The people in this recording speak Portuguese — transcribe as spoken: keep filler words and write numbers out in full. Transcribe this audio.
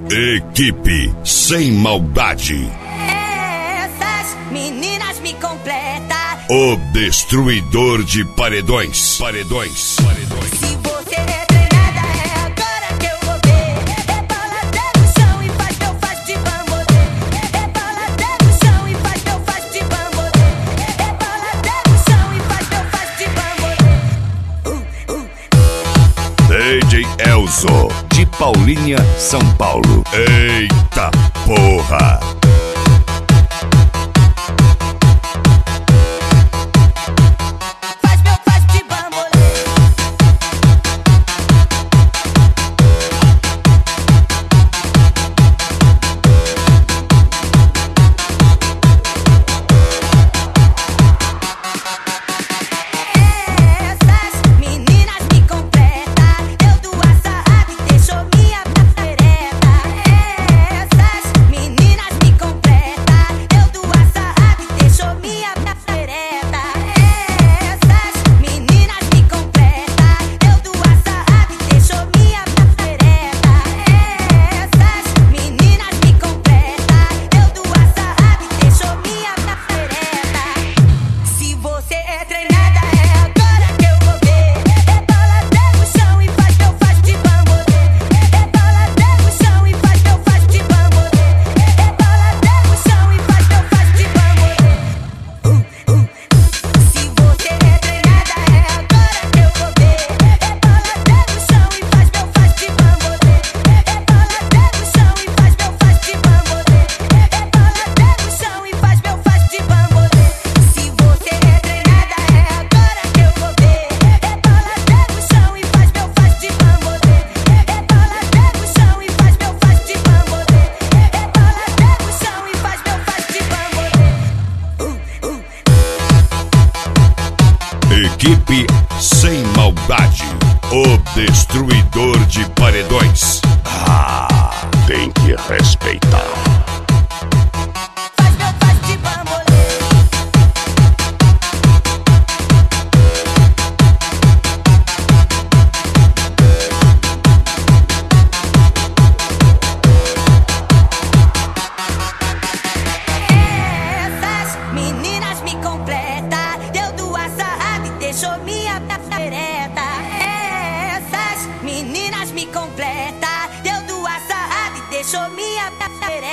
Equipe Sem Maldade. Essas meninas me completam. O destruidor de paredões. Paredões. Paredões. Se você é treinada, é agora que eu vou ver. Rebola até no chão e faz meu faz de bambolê. Rebola até no chão e faz meu faz de bambolê. Rebola até no chão e faz meu faz de bambolê. Uh, uh. D J Elzo, de Paulínia, São Paulo. Eita porra! Faz meu faz de bambolê. Essas meninas me completam. Eu dou a sarrada e deixo minha prefereta. Essas meninas me completam. Eu dou a sarrada e deixo minha prefereta. Essas meninas me completam. Eu dou a sarrada e deixo minha prefereta. Essas meninas me completam. Eu dou a sarrada e deixo minha prefereta. Se você é treinada, é agora que eu vou ver. Rebola até no chão e faz meu faz de bambolê. Rebola até no chão e faz meu faz de bambolê. Rebola até no chão e faz meu faz de bambolê. Uh, uh. Se você é treinada, é agora que eu vou ver. Rebola até no chão e faz meu faz de bambolê. Rebola até no chão e faz meu faz de bambolê. Rebola até no chão e faz meu faz de bambolê. Se você é treinada, é agora que eu vou ver. Rebola até no chão e faz meu faz de bambolê. Rebola até no chão e faz meu faz de bambolê. Rebola até no chão e faz meu faz de bambolê. Uh, uh. Equipe Sem Maldade. O destruidor de paredões. Ah, tem que respeitar. Faz meu faz de bambolê. Essas meninas me completam. Eu dou a sarrada e deixo minha prefereta. Essas meninas me completam. Eu dou a sarrada e deixo minha prefereta.